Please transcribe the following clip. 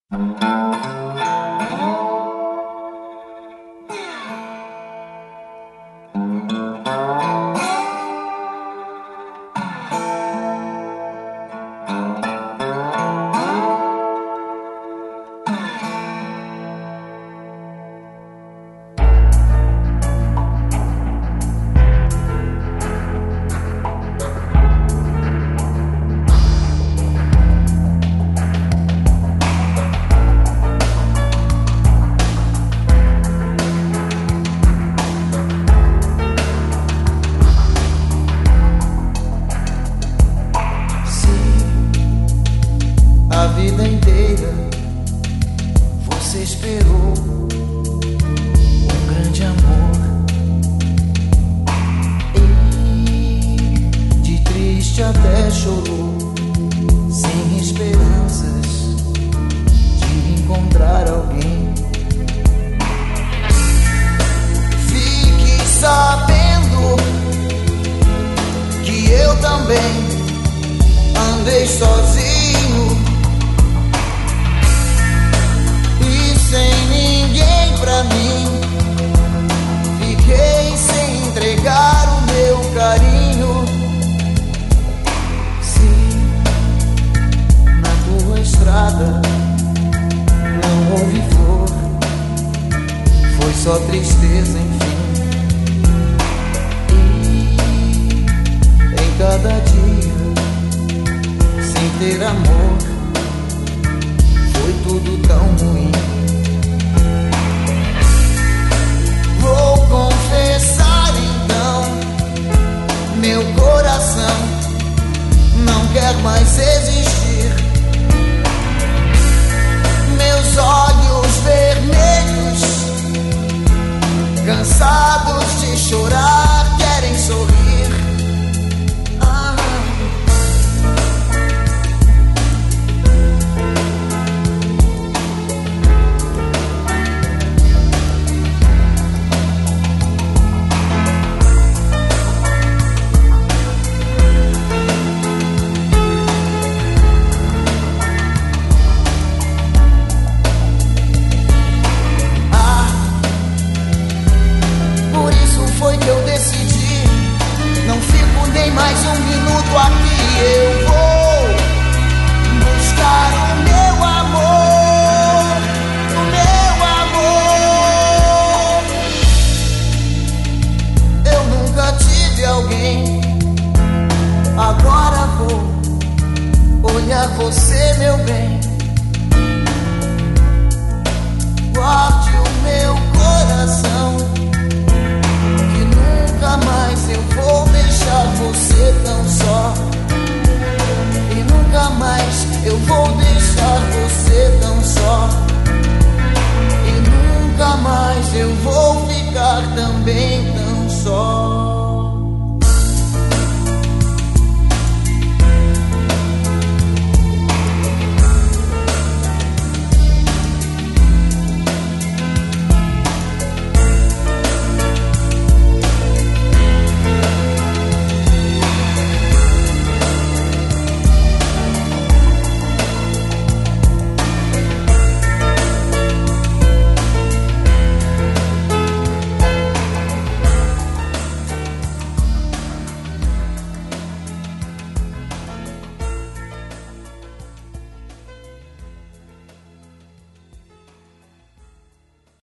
A vida inteira você esperou um grande amor e de triste até chorou, sem esperanças de encontrar alguém. Fique sabendo que eu também andei sozinho e sem ninguém pra mim. Fiquei sem entregar o meu carinho. Se na tua estrada não houve flor, foi só tristeza, enfim. E em cada dia sem ter amor,